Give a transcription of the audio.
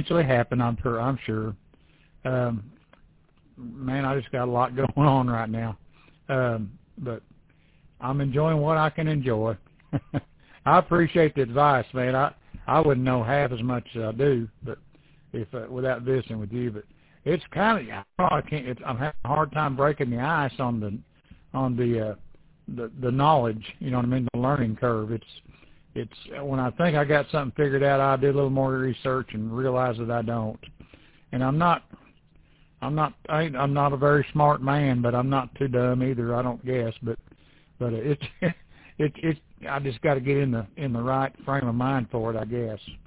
eventually happen. I'm sure. Man, I just got a lot going on right now, but I'm enjoying what I can enjoy. I appreciate the advice, man. I wouldn't know half as much as I do, but if without visiting with you, but it's kind of I can't. I'm having a hard time breaking the ice on the knowledge. You know what I mean? The learning curve. It's when I think I got something figured out, I do a little more research and realize that I don't. And I'm not a very smart man, but I'm not too dumb either. I don't guess, but it's I just got to get in the right frame of mind for it, I guess.